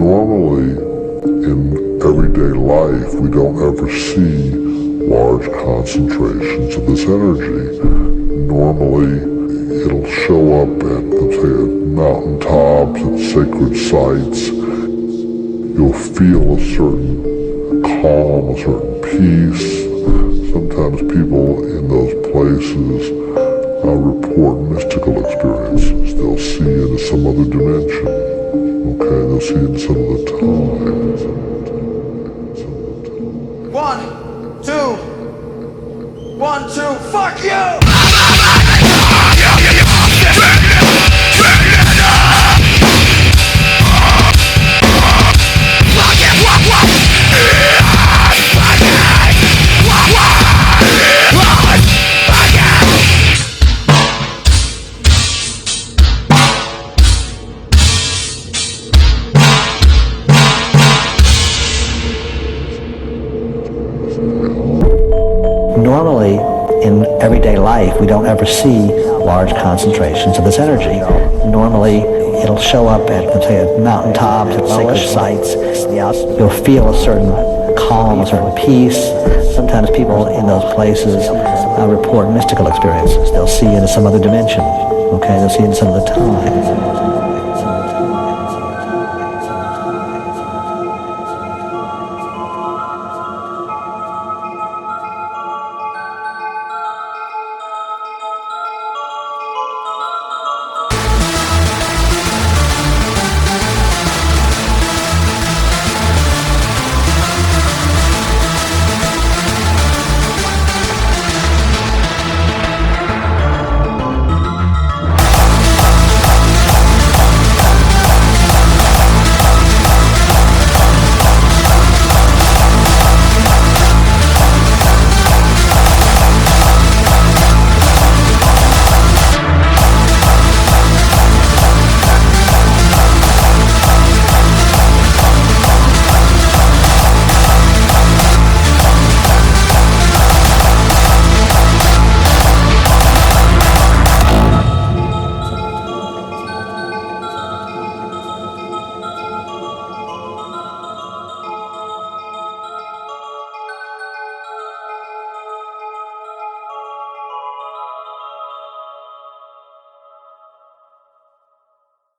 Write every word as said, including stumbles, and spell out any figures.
Normally, in everyday life, we don't ever see large concentrations of this energy. Normally, it'll show up at, let's say, at mountaintops, at sacred sites. You'll feel a certain calm, a certain peace. Sometimes people in those places uh, report mystical experiences. They'll see into some other dimension. Okay, they'll see into some of the time. One, two, one, two, fuck you! Normally, in everyday life, we don't ever see large concentrations of this energy. Normally, it'll show up at, let's say, at mountaintops, at sacred sites. You'll feel a certain calm, a certain peace. Sometimes people in those places uh, report mystical experiences. They'll see into some other dimension. Okay, they'll see into some of the time.